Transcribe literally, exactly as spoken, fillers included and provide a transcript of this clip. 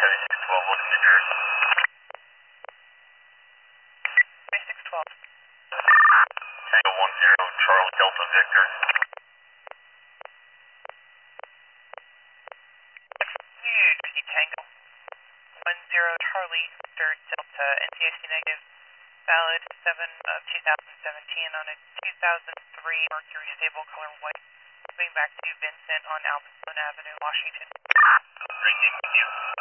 seventy-six twelve, welcome to Jersey. seventy-six twelve. Tango one zero, Charlie Delta Victor. New Jersey Tango one zero, Charlie Victor Delta, N T I C negative, valid seven of two thousand seventeen on a two thousand three Mercury Stable color white, moving back to Vincent on Alpine Avenue, Washington. Ring name with you.